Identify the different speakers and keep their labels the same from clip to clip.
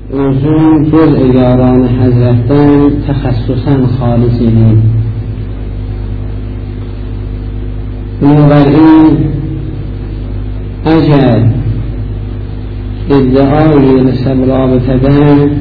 Speaker 1: موضوع جزء یاران حضرتان تخصصا خالصی بنابراین اگر ادعای نسب رابطه ده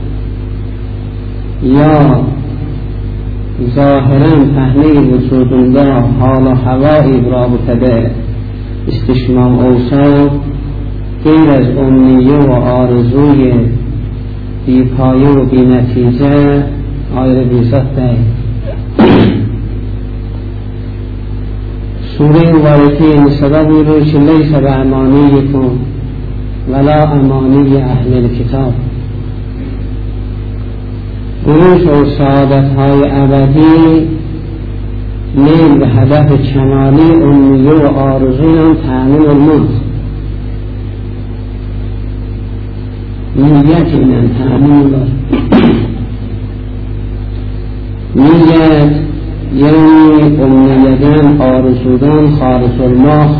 Speaker 1: یا ظاهرا فهمه وجود ده حال و هوایی رابطه ده استشمام اوصاف غیر از امنیه و آرزوی بی پایه و بی نتیجه آیره بیزاد ده سوره مبارکه نسبه بوده که لیس به امانیکم ولا امانی اهل الکتاب گروش و سعادت های ابدی نیل به هدف کمالی امیه و آرزوی تأمین الموت نیت اینن تأمین بار نیت یعنی امیدن آرزودن خالص الموت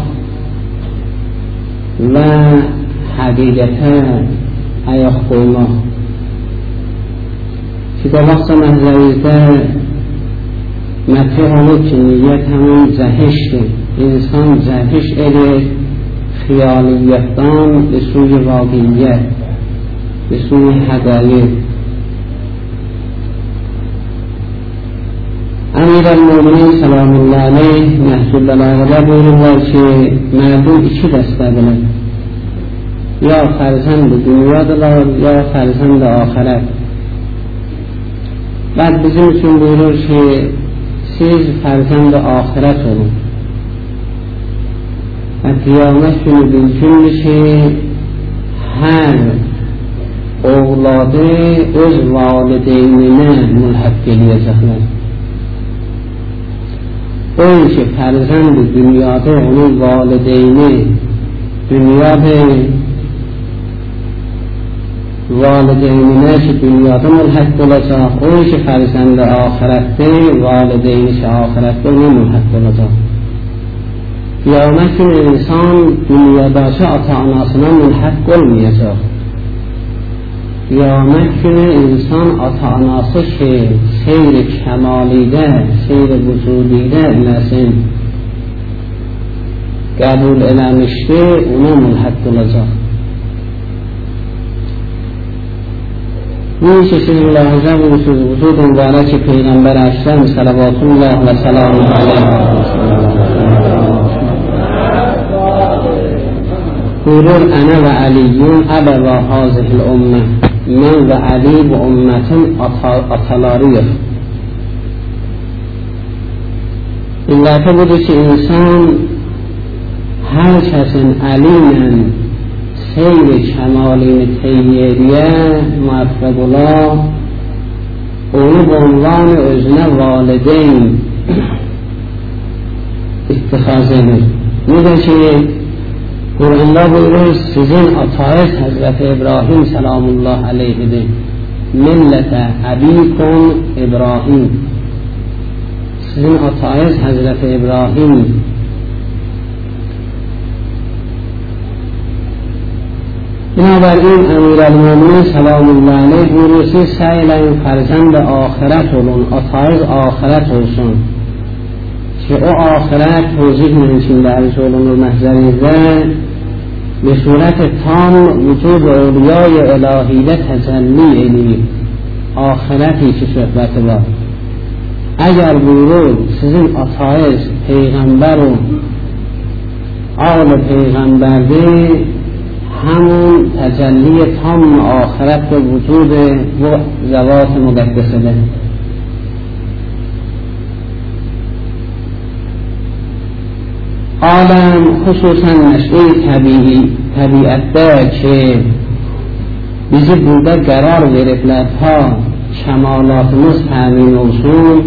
Speaker 1: و حقیقتا ایاخ ما که در وقت محضریده مطرح که نیت همون زهشته انسان زهش اله خیالیتان به سوی واقعیت به سوی حقایق. امیر المومنین سلام الله علیه محصول بلاغه بوده که مردم چی دسته بلد یا فرزند دنیا دلار یا فرزند آخرت. بعد بزنیتون بوده که سیز فرزند آخرت رو و قیامتشون بینتون بشه هر اولاده از والدینه ملحق گلیه زخمه اون که فرزند دنیا ده اون والدینه دنیا ده والدینه که دنیا ده ملحق بلجا اون که فرزند آخرت ده والدینه که آخرت ده ملحق بلجا. قیامت انسان دنیا داشته آتاناسنا ملحق گل میجا قیامت انسان آتاناسه که سیر کمالیده سیر وجودیده نسیم قبول علمشته اونا ملحق بلجا. این چیزی لحظه وجود مبارک پیغمبر اکرم صلوات الله و سلام علیه قولون انا و علیون ابا و هذه الامه من و علی و امتن اطلاریه. این دفعه بوده که انسان هر کس علیمن سیر کمالین تیریه مطلب الله اونو به عنوان ازنه والدین اتخاذه میده که قرآن را بوده سیزن اطاعت حضرت ابراهیم سلام الله علیه ده ملت ابیکم ابراهیم سیزن اطاعت حضرت ابراهیم. بنابراین امیر المومنین سلام الله علیه بروسی سیل این فرزند آخرت هلون اطاعت آخرت هلسون که او آخرت توضیح منشین در سولون و محضریده به صورت تام وجود اولیای الهیده تجلی الی آخرتی که صحبت با اگر بورو سیزن اطاعت پیغمبر و آل پیغمبر ده همون تجلی تام آخرت و وجود و ذوات مقدسه ده. آدم خصوصا نشعه طبیعت ده که بیزی بوده قرار گرفت ها کمالات مز تأمین اصول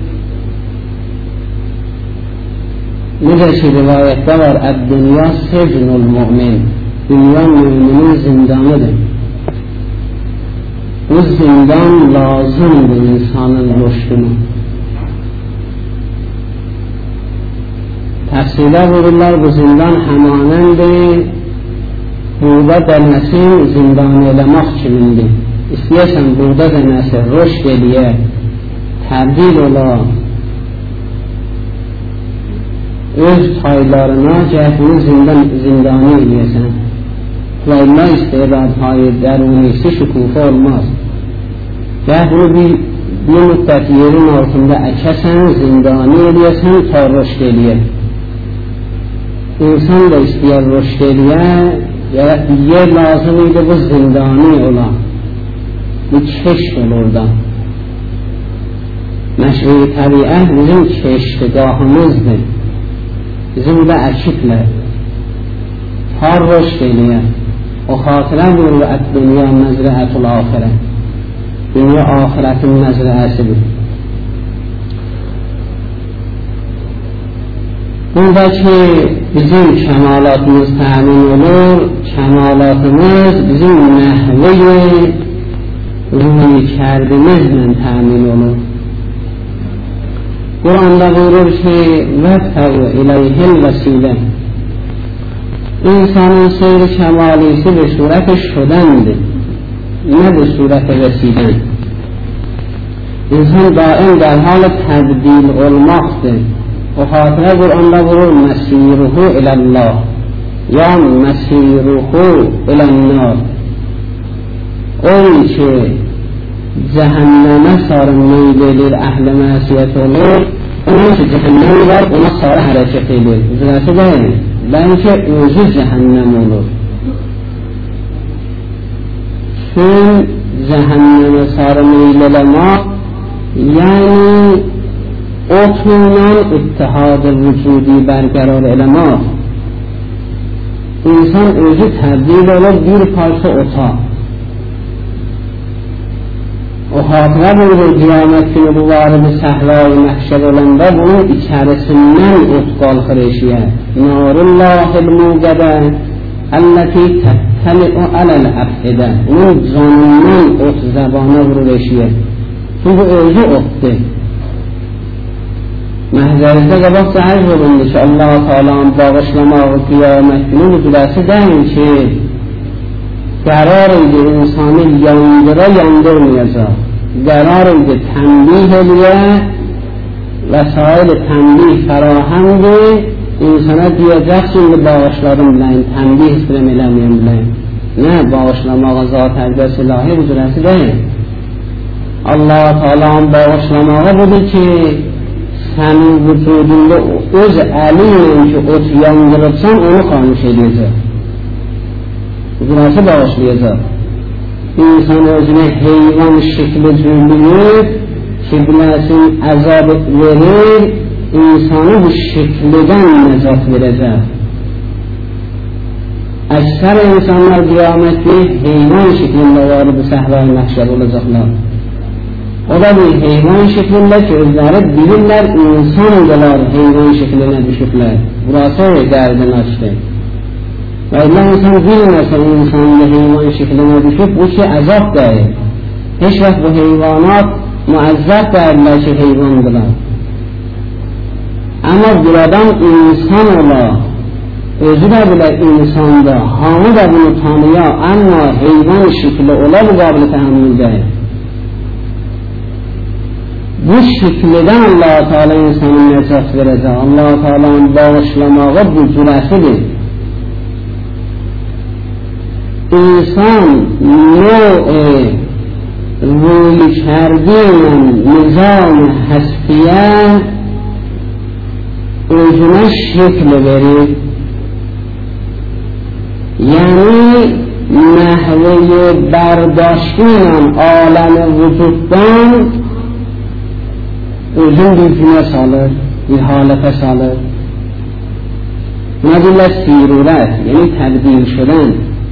Speaker 1: میگه روایت دار از دنیا سجن المؤمن دنیا مؤمنی زندانه ده او زندان لازم به انسان رشدنه. تفصیله بودلار به زندان همانند buğda dənəsin zindan eləmək kimindir? İstəyəsən buğda dənəsi rüşd eləyə, təbdil ola, öz çaylarına cəhətini zindani eləyəsən. Və Allah istedadهای درونیsi şükufa olmaz. Cəhətini bir müddət yerin altında əkəsən, zindani eləyəsən, ta rüşd eləyə. İnsan da istəyər rüşd eləyə, yer lazım idi bu zindani ola. Bu keşf olur da. Məşri təbiət bizim keşfgahımızdır. Bizim də əkiblər. Har rüşd eləyə. O xatirə vurur dünya məzrəətul axirə. Dünya axirətin məzrəəsidir. Buradaki bizim kəmalatımız təmin olur. Kəmalatımız bizim nəhvəyi ruhi kərdimizlə təmin olur. Kur'an'da buyurur ki وَفَّوْ اِلَيْهِ الْوَسِيلَ İnsanın seyri kemalisi bir sureti şudendir. Ne bir sureti vesile? İnsan daim derhal tebdil olmaktır. O hatıra Kur'an'da buyurur مَسِيرُهُ اِلَى اللّٰهِ ya مَسِيرُهُ اِلَى النَّارِ O ki cehenneme sarı meylelir, əhl-i məsiyət olur. Onun ki cehennemi var, ona sarı hərəkət edir. Üzrəsi deyil. Bəlkə özü cəhənnəm olur. Çün cəhenneme sarı meyləmək, yəni otla ittihad-ı vücudi bərqərar eləmək. İnsan özü təbdil olur bir parça ota. O hatıra buyurur qiyamət günü bu varıdı səhra-i məhşər olanda bunun içərisindən ot qalxır eşiyə. Narullahil muqədə əlləti təttəli'u aləl əfhidə. Onun canından ot zəbana vurur eşiyə. Çünkü özü otdur. Məhzərizdə qabaqca ərz olundu ki Allah-u Teala'nın bağışlamağı qiyamət günü müdürəsi deyil ki qərar idi insanı yandırmayacaq. Qərar idi tənbih eləyə, vəsail tənbih fərahamdır. İnsana deyəcəksin ki bağışladım biləyim, tənbih istirəm eləməyəm biləyim. Nə bağışlamağa zat əqdəs ilahi üzrəsi deyil. Allah-u Teala'nın bağışlamağı budur ki sənin vücudunda öz əlinlə ki ot yandırıbsan onu xamış edəcək. Üzrəsi bağışlayacaq. İnsan özünə heyvan şekli cürlüyüb ki biləsin əzab verir, insanı bu şeklidən nəcat verəcək. Əksər insanlar qiyamətli heyvan şeklində vardı səhra-i məhşər olacaqlar. O da bir heyvan şeklində ki özləri bilirlər insan odalar heyvan şeklinə düşüblər. Burası o dərdini açdı. Və Allah insan bilməsə insanlı heyvan şeklinə düşüb bu ki əzab deyil. Heç vaxt bu heyvanat müəzzab deyirlər ki heyvandılar. Amma buradan insan ola, özü də bilə insanda, hamı da bunu tanıya, amma heyvan şekli ola bu qablı təhəmmül deyil. Bu şekildən Allah-u Teala insanı nəcat verəcək. Allah-u Teala'nın bağışlamağı bu cürəsidir. İnsan növ-i ruhi kərdiylə nizam-ı həsfiyə özünə şekl verir. Yəni nəhvəyi bərdاشتیlə aləm-i vücuddan özün bir günə salır, bir halətə salır. Nə deyirlər? Sirurət, yəni təbdil şudən.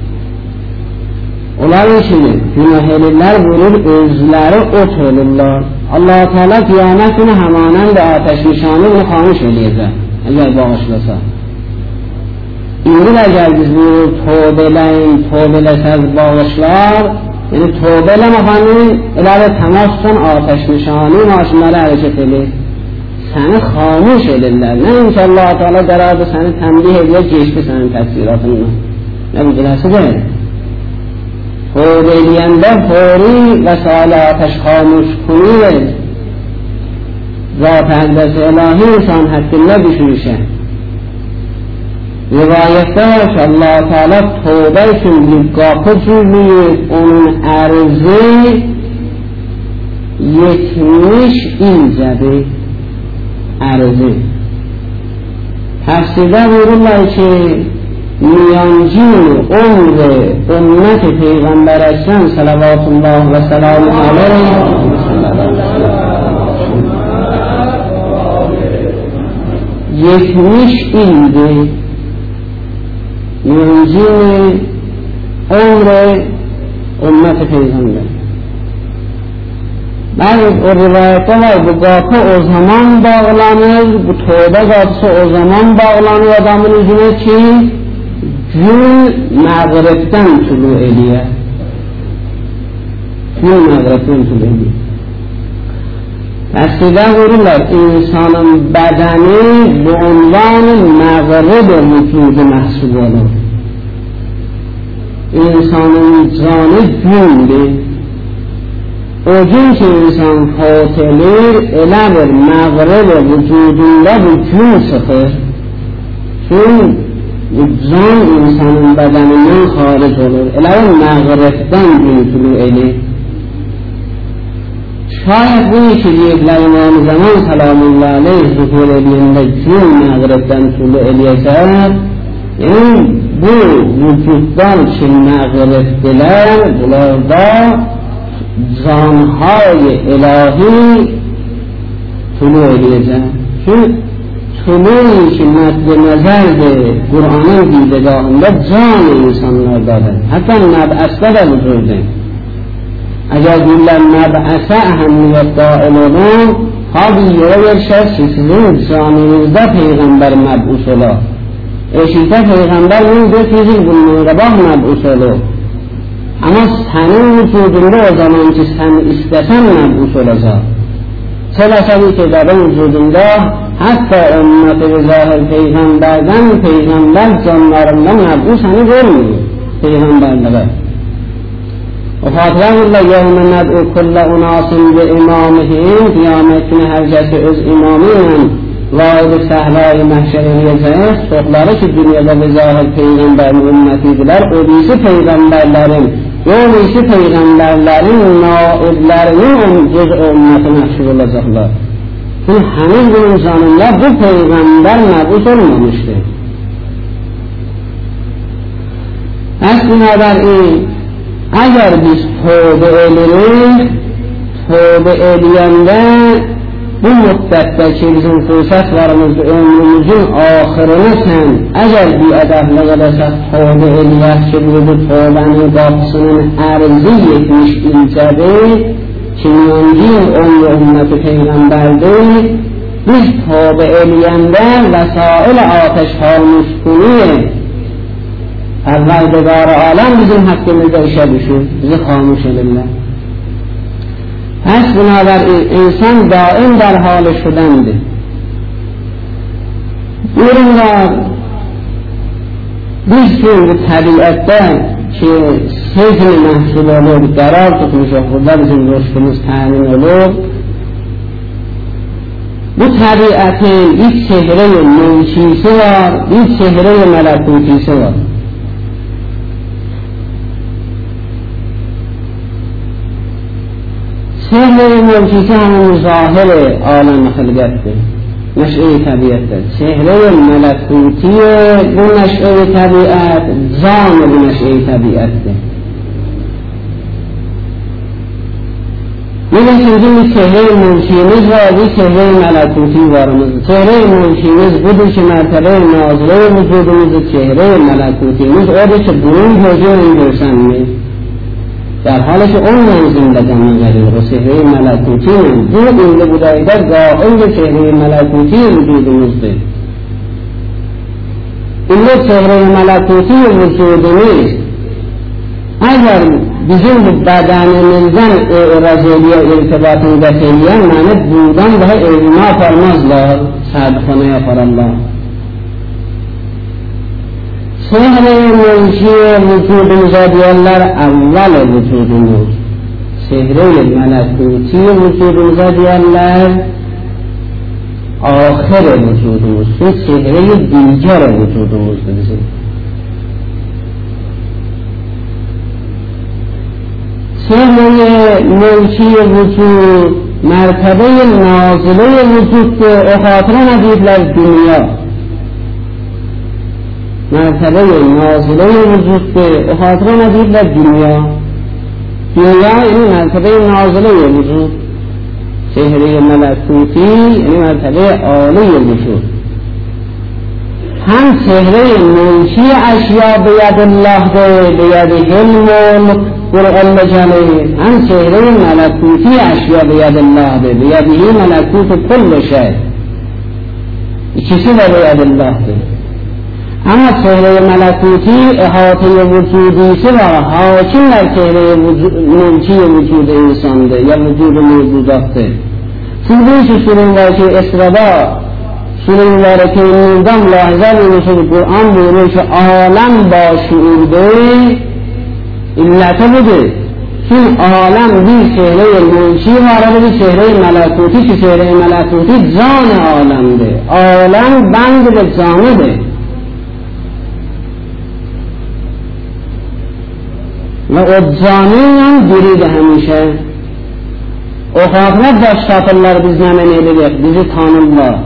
Speaker 1: Onların kimi günah edirlər, vurur, özləri ot olurlar. Allah-u Teala qiyamət günü həmanən də ateş nişanı bunu xamış eləyəcək, əgər bağışlasa. İndi əgər biz vurur, tövbə eləsəz bağışlar, yəni tövbə eləməxanın elələ təmasdan ateş nişanı maşınları hərəkət edir. Səni xamış edirlər. Nəinki Allah-u Teala qərardır səni təmbih edir, geçdi sənin təqsiratından. نمیدونسته ده خوردیلینده فوری وسائل آتش خاموش کنی ذات اقدس الهی انسان حتی نبیشوشه روایت داشت الله تعالی توبه شون گاپه جوید اون عرضه یک میش این زده عرضه تفسیده بورالله که میانجین عمر امت پیغمبر اکرم صلوات الله و سلام علیه یک میش این ده میانجین عمر امت پیغمبر بعد روایت ها بگاپه او زمان باغلانه توبه گاپسه او زمان باغلانه و دامن جنه چی؟ جون مغربتن طلوع الیه جون مغربتن طلوع الیه تفسیده قرولت انسان بدنی به عنوان مغرب وجود محسوب آلو انسان جانی جون ده او جون که انسان خاطلیر الابر مغرب وجود الله و جون سخر چون جان انسان بدن من خارج olur الابر مغربتن جون طلوع الی شاید بونی که یک امام زمان سلام الله علیه ظهور الینده جون مغربتن طلوع الی کرد این bu vücuttan ki mağrib diler bunlarda zanhay ilahi tulu edecek. Çünkü tulu ki madde nezerdi Kur'an'ın didegahında can insanlardadır. Hatta neb'asda da vücudu. Eğer güller neb'asa ehemmiyet dâil olun, tabi yere geçer ki sizin canınızda peygamber meb'us ola. Eşit'e peygamber bunu götürecek bulunduğunda meb'us olur. Ama senin vücudunda o zaman ki sen istesen meb'us olacak. Sebebi kitabın vücudunda hatta ümmeti zahir peygamberden peygamber canlarından meb'us hani görmüyor. Peygamberlere. O Fatiha'yla yevme ned'u kulle unasın ve imamihim kıyamet günü herkesi öz imamıyla vaid-i sehra-i mahşer edeceğiz. Çokları ki dünyada ve zahir peygamberin ümmetidiler. O birisi peygamberlerin, o birisi peygamberlerin naiblerinin göz ümmeti mahşer olacaklar. Çünkü henüz bunun canında bu peygamber meb'us olmamıştır. Binaenaleyh eğer biz tövbe ederiz, tövbe ediyende bu müddette bizim fırsatlarımızda ömrümüzün ahirine sen eğer bir edeble edersek tövbe ediyek ki bu tövbenin kapısının erzi 70 ilçede kiminci ömrü ümmeti peygamberdir. Biz tövbe ediyende vesail ateş kalmış kuni Perverdegâr alem bizim hakkımızda işe düşür, bizi kalmış edirler. Pes binaenaleyh insan daim der hali şudendir. Ürünler biz çünkü tabiatte ki sezmi mahsul olur, karar tutmuş okulda bizim dostumuz tayin olur. Bu tabiatın bir sehre-i mevkisi var, bir sehre-i melekutisi var. Sehre-i mevkisi hamın zahir-i alem-i hılgettir, neş'e-i tabiattir. Sehre-i melekutiye bu neş'e-i tabiat, zan-ı bu neş'e-i tabiattir. Bizim bir sehre-i mevkimiz var, bir sehre-i melekuti varımızdır. Sehre-i mevkimiz budur ki mertebe-i nazire-i vücudumuzdur, sehre-i melekutimiz odur ki bunun gözü görsenmi. در حالی که اون زندگی می‌گردیم و سحری ملکوتی دو این بودایده قائل به سحری ملکوتی وجود مزده این سحری ملکوتی وجود نیست اگر bizim bedenimizden razeliye irtibatını bekleyen yani buradan daha ne yaparmazlar sadhana yaparlar sehre mülki vücudumuza diyorlar evvel vücudumuz. Sehre melekuti vücudumuza diyorlar ahir vücudumuz. Sehre diğer vücudumuzdur bizim. Sehre mülki vücud mertebe-i nazile vücuddur. O hatıra nedirler dünya. Mertebe-i nazile vücuddur. O hatıra nedirler dünya. Dünya yani mertebe-i nazile vücud. Sehre-i melekuti yani mertebe-i âli vücud. Hem sehre-i mülki eşya biyadillah'dır. Biyadihil mulk Kur'an Celle hem sehre-i melekuti eşya biyadillah'dır. Biyadihi melekutu kulli şey. İkisi de biyadillah'dır. Ama sehre-i melekuti ihate-i vücudisi var. Hakimler sehre-i mülki vücudu insandır. Ya vücudu mevcudattır. Siz bu işi sürünler ki esrada sürünler ki nurdan lahiza buyursun Kur'an buyurur ki alem başuurdur. İlleti budur. Çünkü alem bir sehre-i mülki var, bir sehre-i melekuti ki sehre-i melekuti can-ı alemdir. Alem bend ve canıdır. Ve o canıyla diridir hemişe. O hatırlar başlatırlar biz hemen edilir, bizi tanırlar.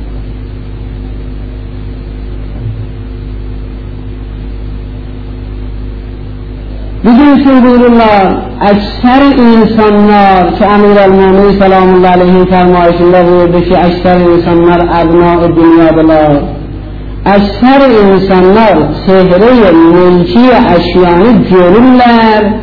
Speaker 1: Bugün buyururlar, ekser insanlar ki Emir-el-Mu'min sallallahu aleyhi fermayişinde buyurdu ki ekser insanlar ebna-i dünyadalar. Ekser insanlar sehre-i mülki eşyanı görürler,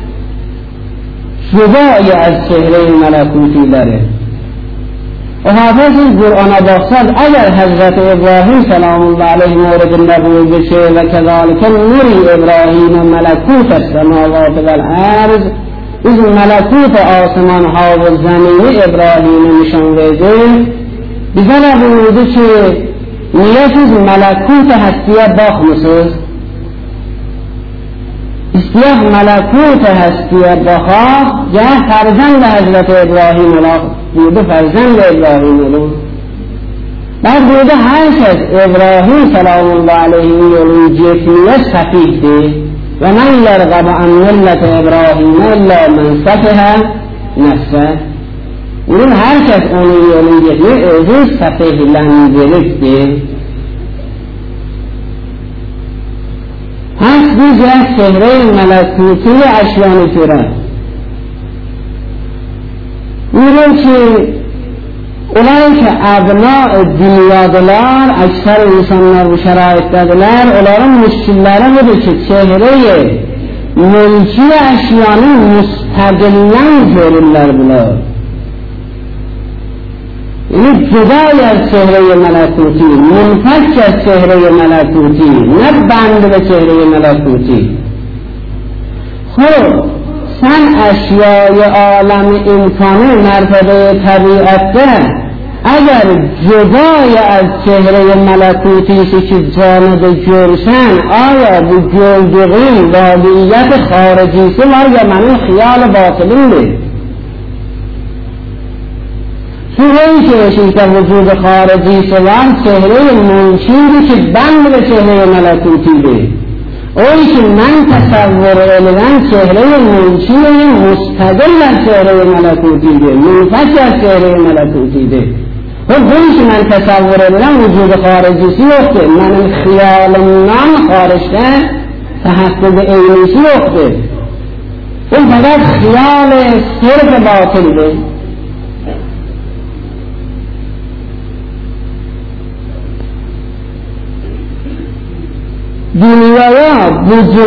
Speaker 1: cüdayı az sehre-i melekutileri. O hafızın Kur'an'a baksad, eğer Hazreti İbrahim sallallahu aleyhi mevridinde buyurdu ki ve kezalike nuri İbrahim'e melekut-i semavatı vel arz, biz melekut-i asman havuz zemini İbrahim'e nişan verdi. Bize ne buyurdu ki niye siz melekut-i hestiye bakmışsınız? İstiyah melekut-i hestiye bakar, ya ferzend Hazreti İbrahim ola, buyurdu ferzend İbrahim olur. Ben buyurdu herkes İbrahim sallallahu aleyhi yolu cefniye sefihdi. Ve men yergab an milleti İbrahim illa men sefihe nefse. Buyurdu herkes onun yolu cefniye özü sefihlendirikti. Hens bizler sehre-i melekuti eşyanı görer. Buyurun ki olay ki abna dünyadalar, ekser insanlar bu şeraittedirler, onların müşkilleri budur ki sehre-i mülki eşyanı müstaqillen görürler bunlar. Yani cüda sehre-i melekuti, münfek sehre-i melekuti, ne bend ve sehre-i melekuti. Xub, sen eşyayı alemi imkanı mertebe tabiatte, eğer cüda az sehre-i melekutisi ki canıda görsen, aya bu gördüğün valiyet haricisi var ya benim xiyal batılımdır. Sehre-i keşişte vücudu haricisi var, sehre-i mülkiydi ki ben de sehre-i melekutiydi. O için ben tasavvur edilen sehre-i mülkiyi müstaqillen sehre-i melekutiydi, münfecer sehre-i melekutiydi. Bu için ben tasavvur edilen vücudu haricisi yoktu, benim xiyalımdan hariçte tahakkuk eylisi yoktu. Bu fakat xiyal-i sirf batıldı. Dünyaya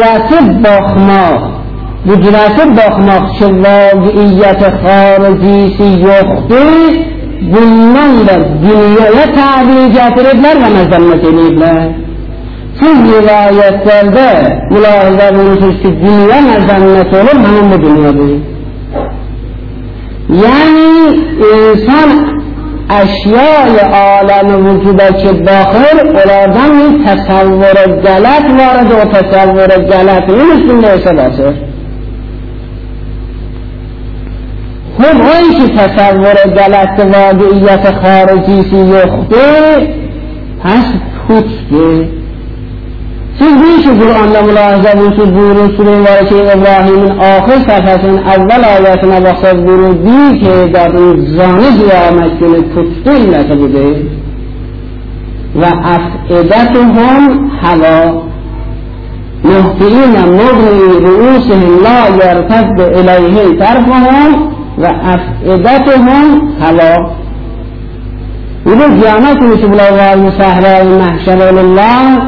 Speaker 1: bu cüreti bakmak ki vaqiyyeti haricisi yoktur, bundan da dünyaya tabi getirirler ve mezemmet edirler. Siz rivayetlerde mülahize bulursunuz ki dünya mezemmet olur, hemen bu dünyadır. Yani insan اشیای عالم وجود که داخل اولادم این تصور غلط وارد و تصور غلط این اثباته. خب اون که تصور غلط واقعیت خارجی سی یخته پس پوچه چیزی که قرآن ملاحظه بود بورو سوره واقعی ابراهیم آخر صفحه اول آیات نباخت بورو دی که در این زانه قیامت کنه پوچه علت بوده و افئدتهم هوا مهطعین مغنی رؤوسهم لا یرتد الیه طرفهم و افئدتهم هوا. این قیامت میشه بلاوال صحرای محشر الله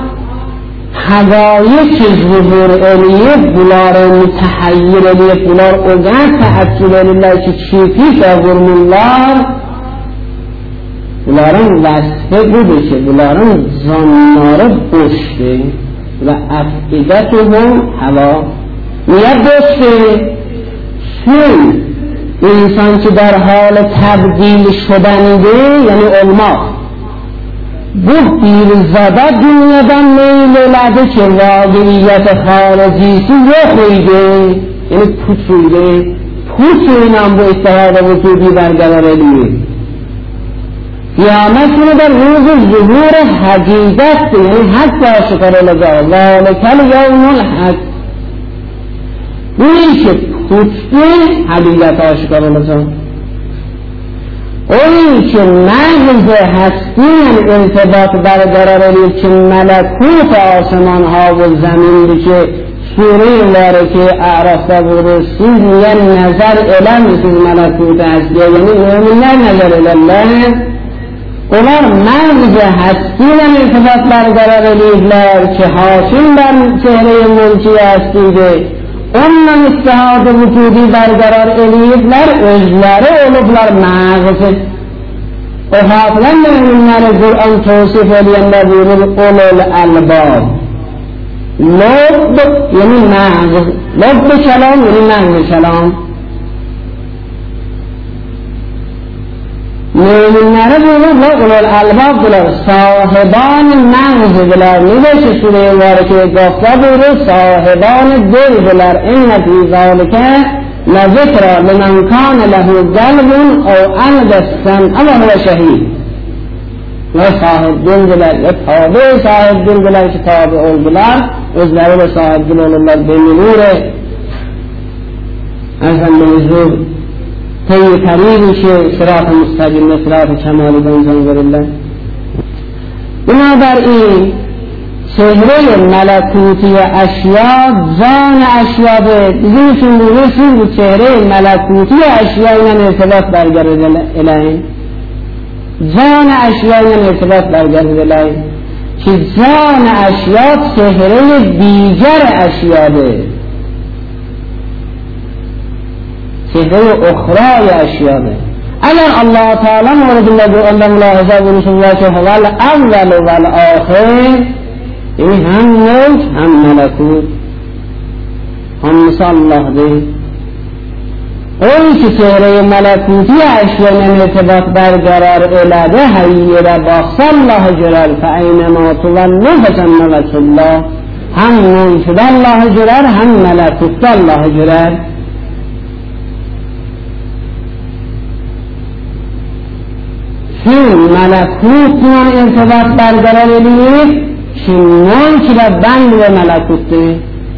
Speaker 1: حقایق ظهور الیه بلار متحیر الیه بلار اگرد تحصیل الیه که چیپی شاگرم الله بلارم وصفه بوده که بلارم زناره بشته و افئدتهم هوا میاد بشته چون انسان که در حال تبدیل شدنده یعنی علما بود دیر زده دنیادن میل لده که واقعیت خارجی سی یخویده یعنی پوچویده پوچوینم با استحاد وجودی برگراره لیه قیامت کنه در روز ظهور حقیقت یعنی حق آشکار لگاه ذالکل یوم الحق اونی که پوچوی حقیقت آشکار لگاه اونی که مغز هستی ارتباط برقراره که ملکوت آسمان ها و زمین که سوره لاره که اعرافته بود سید میگن نظر الان مثل ملکوت هستی یعنی نومینه نظر الله اولا مغز هستی ارتباط برقراره لیدلار که حاصل بر چهره ملکی هستیده اون استحاد وجودی برقرار الیدلر ازلاره اولوبلر مغز و حاصلا نمینر قرآن توصیف الین نبیر اولو الالباب لب یعنی مغز لب کلام یعنی مغز کلام نمینر بیر اولو الالباب بلر صاحبان مغز بلر نوشت سوره وارکه گفته بیر صاحبان دل بلر این فی ذالکه لذکر لمن کان له قلب او القى السمع وهو شهید و صاحب دل بلر یا تابع صاحب دل بلر که تابع اول بلر از لرو صاحب دل الله بمنوره ازم منظور طی طریقش صراط مستقیم صراط کمالی بنزان برالله. بنابراین چهره ملکوتی اشیا زان اشیا به دیگرشون بورسون به چهره ملکوتی اشیا اینم ارتباط برگرد الهی زان اشیا اینم ارتباط برگرد الهی که زان اشیا چهره دیگر اشیا به چهره اخرای اشیا به اگر الله تعالی مورد الله ملاحظه و رسول الله که هو الاول و الاخر یعنی هم ملک هم ملکوت هم مثال الله ده اون که چهره ملکوتی اشیاء ارتباط برقرار الاده حیره باقص الله جلال فاینما تولوا فثم وجه الله هم ملک الله جلال هم ملکوت الله جلال. چون ملکوت من ارتباط برقرار الیه چنان که بند و ملکوت ده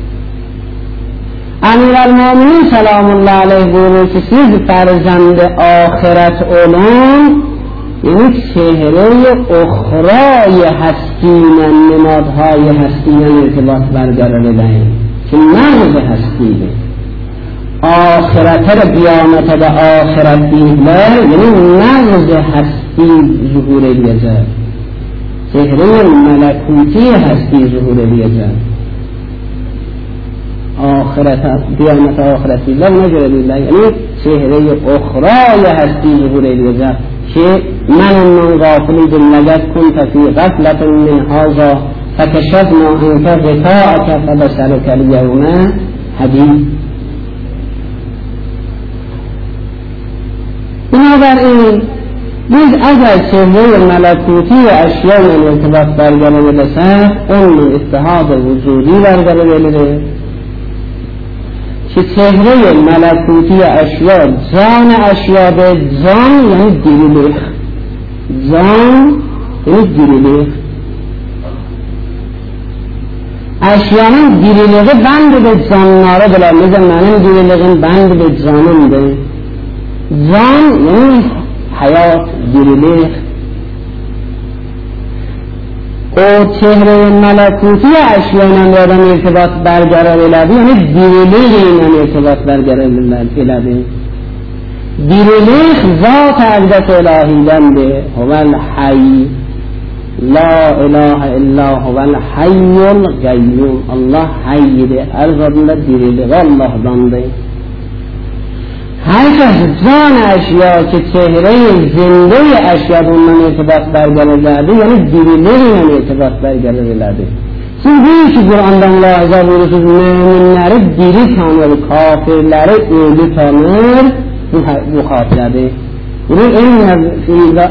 Speaker 1: امیر المومنین سلام الله علیه بولو که سیز فرزند آخرت علوم یعنی چهره اخرای هستین نمادهای هستین ارتباط برقرار ده که مغز هستی ده آخرت را بیامت ده آخرت دیدلر یعنی مغز هستی ظهور بیزر چهره ملکوتی هستی ظهور بیزر آخرت قیامت آخرت الله نجر الله یعنی چهره اخرای هستی ظهور بیزر که من غافلی دلنگت کنت فی غفلت من هذا فکشفنا عنک غطاءک فبصرک الیوم حدید. بنابراین biz اگر چهره ملکوتی و اشیا من ارتباط برقرار بسد اون من اتحاد وجودی برقرار بلیده که چهره ملکوتی و اشیا جان اشیا به جان یعنی دیریلیخ جان یعنی دیریلیخ اشیانın diriliği bend ve canlara bile mezemenin diriliğin bend ve canındır. Can yani hayat, dirilik. O çehre-i melekuti eşyanın oradan irtibat berqərar elədi, yani dirilik ilə irtibat berqərar elədi. Dirilik zat-ı əqdəs ilahidəndir. Huvel hayy. La ilahe illa huvel hayyul gayyum. Allah hayyidir. Her zadında dirilik Allah'dandır. Herkes can eşya ki çehre-i zinde-i eşya bundan irtibat berqərar elədi, yani dirilik ilə irtibat berqərar elədi. Siz deyin ki Kur'an'dan lahıza buyursunuz, müminleri diri tanır, kafirleri ölü tanır, bu xatirədir. Bunu enne fiildə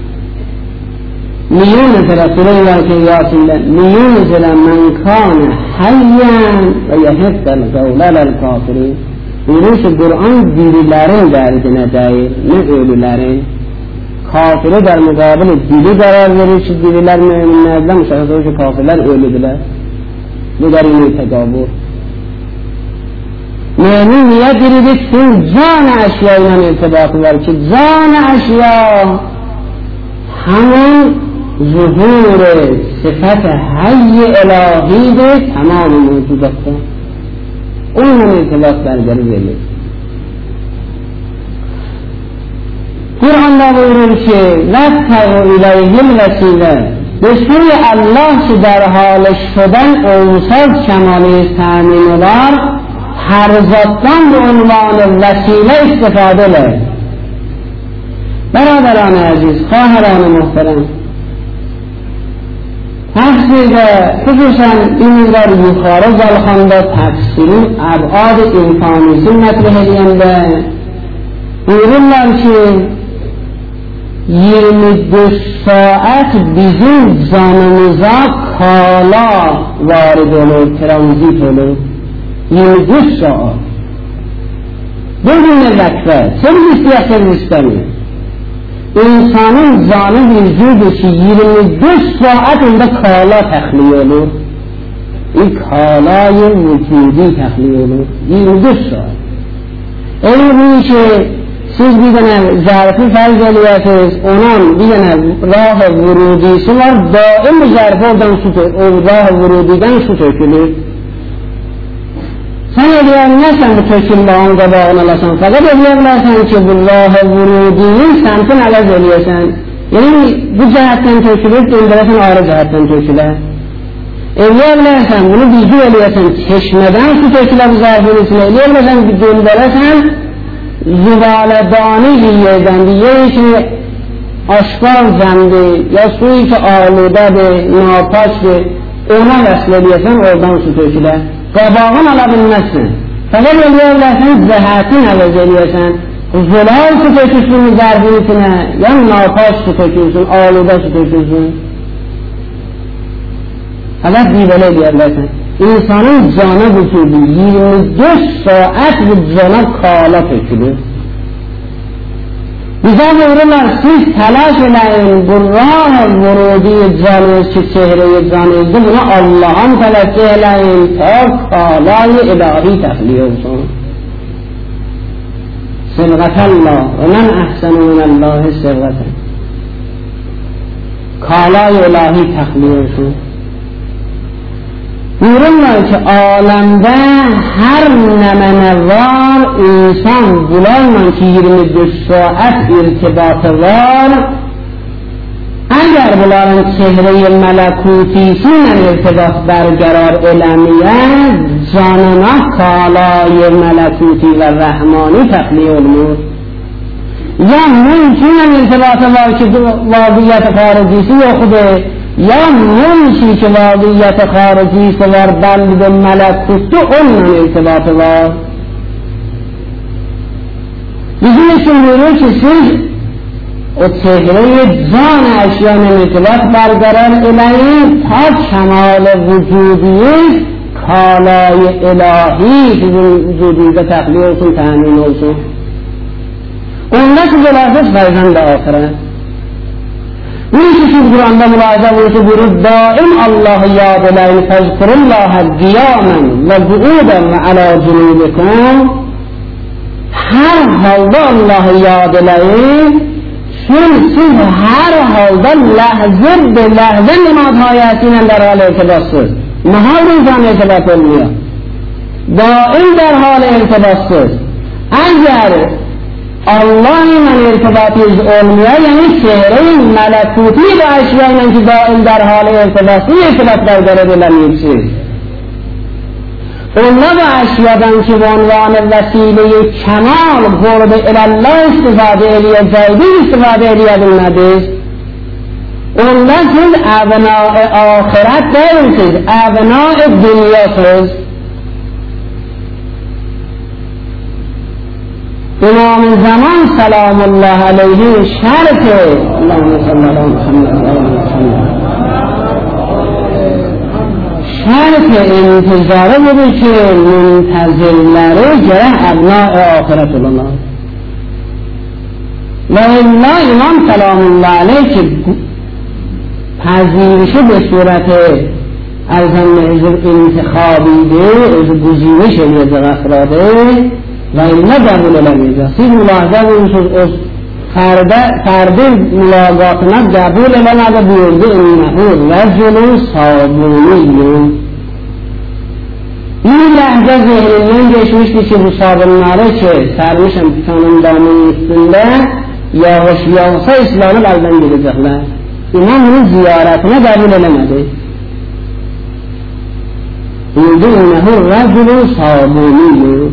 Speaker 1: liyunzile Süleyman Keyyası'nda liyunzile men kâne hayyen ve yeheffel gavlelel kafirin. Buyurun ki Kur'an dirilerin derdine dair, ne ölülerin. Kafiri der mukabili diri karar verir ki diriler müminlerden müşahede olur ki kafirler ölüdüler. Bu derini tegavur. Mümin niye diridiksin? Can-ı eşya ile irtibatı var ki can-ı eşya hemen zuhur-i sıfat-ı hayy-i ilahidir tamam mevcudatta. Onunla irtibat berqərar verilir. Kur'an'da buyurur ki وَاتَّقُوا اِلَيْهِ الْوَسِيلَةِ به سوی الله که در حال شدن اوصاف کمالی تأمین olar هر ذاتtan به عنوان وسیله استفاده لد. برادران عزیز، خواهران محترم، تفسیرده خصوصا اینجا یخارج الخانده تفسیری ابعاد امکانیزی مطرح edilende buyururlar ki 22 saat bizim canımıza kala varid olur, transit olur. 22 saat. Bugün vakfe, seni isteyecek istemiyor. İnsanın canı vücudu ki 24 saat onda kala təxliyə olur. İlk kalayı vücudi təxliyə olur. 24 saat. Öyle ki siz bir dənə zərfi fərz ediyorsunuz, onun bir dənə rah-ı vurudisi var, daim zərfi oradan su tökülür, o rah-ı vurudiden su tökülür. Sen ediyorsan bu töküllağın qabağını alasan, fakat ediyorsan ki bu rah-ı vurudiyin səmtin ələz ediyorsan, yani bu cəhətdən tökülür, döndürəsən ayrı cəhətdən tökülər. Ediyorsan bunu düzgün ediyorsan, çeşmeden su tökülə bu zərfin içine, ediyorsan döndürəsən, züvaledani bir yerden bir yeri ki aşkar zemdi ya suyu ki ağlıdadır, napaçdır, ona vesile ediyorsan oradan su töküle. Qabağın alabilmezsin. Fakat ediyorlarsan zəhatin əvəz ediyorsan, zülal su tökürsün zərfin içine, ya napaç su tökürsün, ağlıda su tökürsün. Fakat bir böyle ediyorlarsan. İnsanın canı vücudu 24 saat bu cana kala tökülür. Bize buyururlar siz telaş eləyin bu rah-ı vurudi canınız ki çehre-i canınızdır buna Allah'ın tələkkü eləyin ta kalayı ilahi təxliyə olsun. Sırqətəllah və mən əhsənu minəllahi sırqətən. Kalayı ilahi təxliyə olsun. Buyururlar ki alemde her nemene var insan bularla ki 24 saat irtibatı var. Eğer bunların çehre-i melekutisiyle irtibat berqərar eləməyə canına kalay melekuti ve rahmani təxliyə olunur. Ya mümkün irtibatı var ki vadiyyət xaricisi yoxdur. Ya mümkün ki vadiyyət xaricisi var, bəlli melekuttu onunla irtibatı var. Bizim için buyurur ki siz و چهره جان اشیا نمیتواد برقرار الهی تا کمال وجودیش کالای الهی وجودی به تقلیدشون تحمیل هستون اون نکه جلازش فرزند آخره میشه قرآن دا ملاحظه بود که برود دائم الله یاد لئی فذکر الله قیاما و قعودا و علی جنوبکم هر حال دا الله یاد لئی چون سیز هر حال دا لحظه به لحظه نمازهای هستین در حال ارتباط است محال روزان ارتباط علمیه دائم در حال ارتباط است اگر الله من ارتباطی علمیه یعنی چهره ملکوتی با اشیای من که دائم در حال ارتباطی ارتباط برقرار بلنید چیز الله با اشیادن که به عنوان وسیله کمال قرب الالله استفاده الیه جایدی استفاده الیه بالنبیز الله چیز ابناء آخرت داریم چیز ابناء دنیا چیز امام زمان سلام الله علیه شرط اللهم صل علی محمد شرط انتظاره بوده که منتظرلره جره ابناء آخرت الله و الا امام سلام الله علیه که پذیرشه به صورت ارزم انتخابی ده از گزینش از افراده و الا قبول نمیده سید ملاحظه بود از فرد ملاقاتنا قبول نمیده بیرده انه رجل صابونی این لحظه ذهنی گشوشتی که به صابون ناره که سرمشم کنم دامن استنده یا هوشیاسا اسلام قلبن گیرزخله امام این زیارتنا قبول نمیده بیرده انه رجل صابونی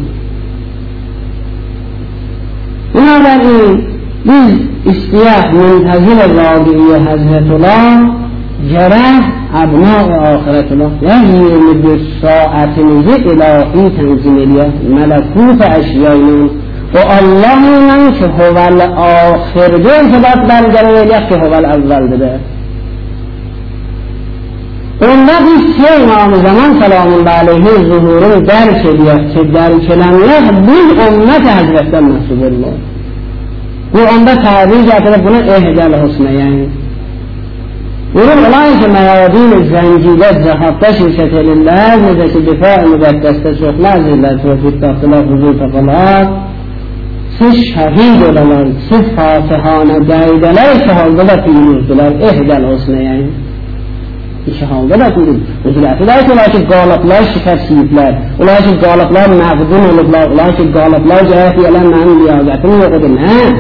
Speaker 1: بنابراین biz istiyah منتظر راضی حضرت الله جره ابناء آخرت الله یعنی 22 ساعتimizi الهی تنظیم الیه ملکوت اشیایمون و الله من که هو الاخر ده ارتباط برقرار الیه که هو الاول ده اون وقتی که امام زمان سلام الله علیه ظهور درک الیه که درک نمیه بین امت حضرت محسوب الله قرآن دا تعبیر جاتا بنا اهدال حسنه یعنی ورم علایی که میادین زنجیدت زحابتا شرکت لله مزه که دفاع مقدسته شخلا زلت و فی تاختلا حضور تقلات سه شهید دلال سه فاتحانه دایدلای شهادت پیروز دلال اهدال حسنه یعنی شهادت پیروز وزلت اولای که قالبلای شکستیبلر اولای که قالبلای مغدون اولای که قالبلای جایفی الان من لیاقتون یقود نه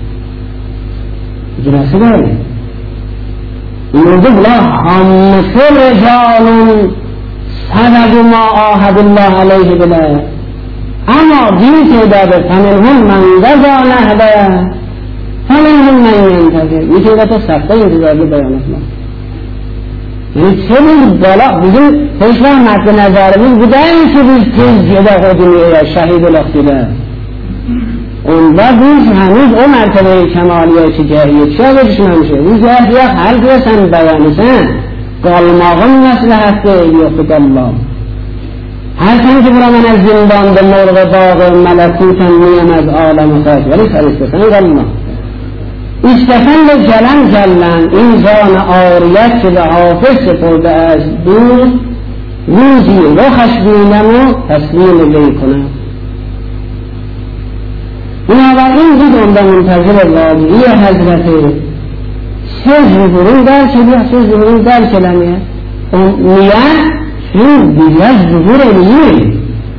Speaker 1: جناسه داره یوزد الله همسه رجال صدق ما آهد الله علیه بله اما دین تعداد فمنهم من قضا نهبه فمنهم من ینتظر این تعداد سخته انتظار بیان الله یعنی چه بود بالا بگیم پیشوان مد نظرمون بوده این که biz tez جدا خودیم یا شهید الاختیله اون بعد biz هنوز اون مرتبه کمالیه که جاهیه چه بودش نمیشه این جاهیه هر دوستن بیانیسن قالماغم نسل هسته یا خود الله هر کنی که برا من از زندان به مرغ باغ ملکوتن میم از عالم خاک ولی فرستفن الله استفن به جلن این زان آریت که به حافظ سپرده از دور روزی رخش بینم و تسلیم لی کنم بنابراین دیدم به منتظر واقعی حضرت سه ظهورون در چلیه سه ظهورون در چلمیه نیه چون دیگه ظهور نیه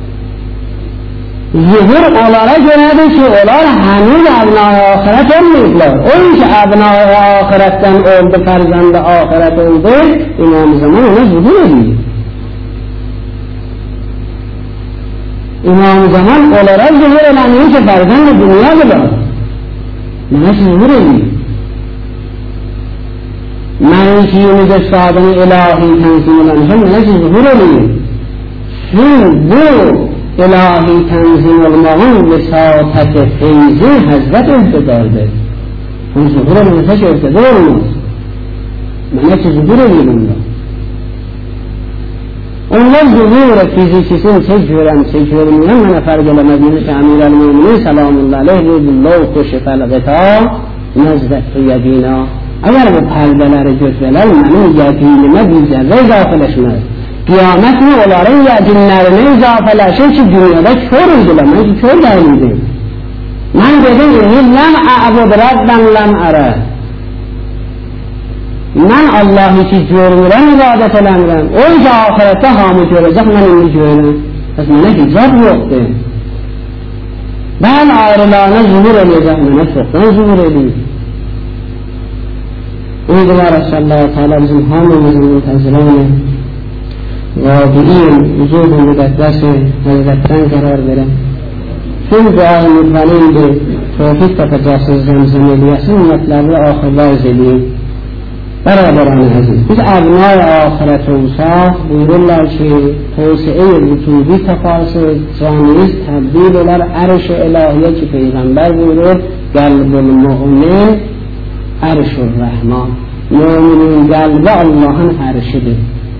Speaker 1: ظهور اولاره جنده که اولار هنوز ابنای آخرت هم نیستلار اون که ابنای آخرت هم اولده فرزند آخرت اولده امام زمان اونه ظهور نیه امام زمان اولاره ظهور نمیه که فرزند دنیا بلا نش ظهور نیه من که یونیز سادن الهی تنظیم لنشم نش ظهور نیه چون دو الهی تنظیم المعون وساطت فیضی حضرت انتظار ده اون ظهور منتش ابتدا olmaz. Mana ki zuhur edilir bunda. Onlar zuhur fizikisini çek görmüyorum, bana fark edemediğini ki Amir-el-Müminin selamullahi aleyh dedi, لَوْ كُشِفَ الْغِطَاء نَزْدَتْ يَد۪ينَا. Eğer bu perdeleri götüreler, benim yedinime bir zerre izafeleşmez. Kıyamet mi onların yedinlerine izafeleşir ki dünyada kör idiler, ben ki kör değildim. Ben dedim ki, lem a'bud rabben lem ara. Ben Allah'ı ki görmürəm, ibadet eləmirəm. O ki ahirette hamı görəcək, mən indi görürəm. Bəs mənə hicab yoxdur. Ben ayrılığına zuhur edəcək, mənə çoxdan zuhur edeyim. Uydular sallallahu teala bizim hamımızın müntəzirəni, vadiyin, vücudu müqəddəsi, həqiqətdən qərar verəm. Tüm duayı müdvəlindir, tevfik tapacaqsınız, zəmzəm eləyəsin, ümmətlərlə ahirlər edeyim. Beraberane aziz. Biz abnay ahiret olsak buyururlar ki tavsiye vücubi tefasız canimiz tebdil olar arş-ı ilahiye ki peygamber buyurur kalbul mu'min arş-ı rahman. Müminin kalbi Allah'ın arşidir.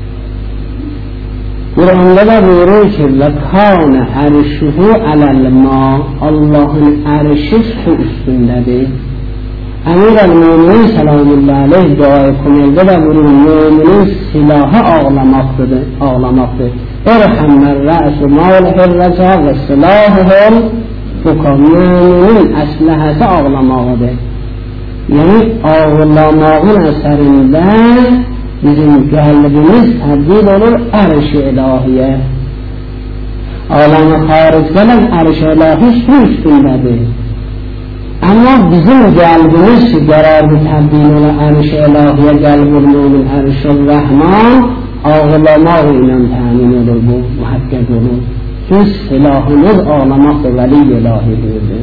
Speaker 1: Kur'an'da da buyurur ki lekâne arşuhu alel ma, Allah'ın arşi su üstündedir. Amir-el-Müminin selamullahi aleyh duayı kunelde de buyurur müminin silahı ağlamaktır. Erhammer ra'su mâl-hirreza ve silahıhul fuka. Müminin eslahası ağlamağıdır. Yani ağlamağın eserinde bizim kalbimiz tebdil olur arş-ı ilahiye. Ağlamı hariç gelen arş-ı ilahi su üstündedir. Ama bizim kalbimiz kararlı tebdil olan arş-ı ilahiye kalbul mümin arş-ı rahman ağlamak ile temin olur bu, muhakkak olur. Çünkü silahımız ağlamaktır, veli ilahidir.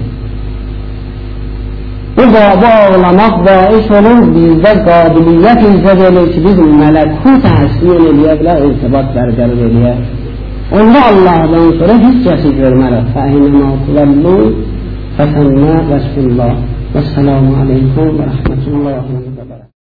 Speaker 1: Bu babı ağlamak bais olur, bizde kabiliyet izah olur ki biz melekut hasbiyen eliyevle irtibat berqerar eliyek. Onda Allah'dan sonra hiç kesi görmeler. فَاِنَّمَا تُوَلُّوا فَسَنَّا رَسُولُ اللّٰهِ وَالسَّلَامُ عَلَيْكُمْ وَرَحْمَةُ اللّٰهِ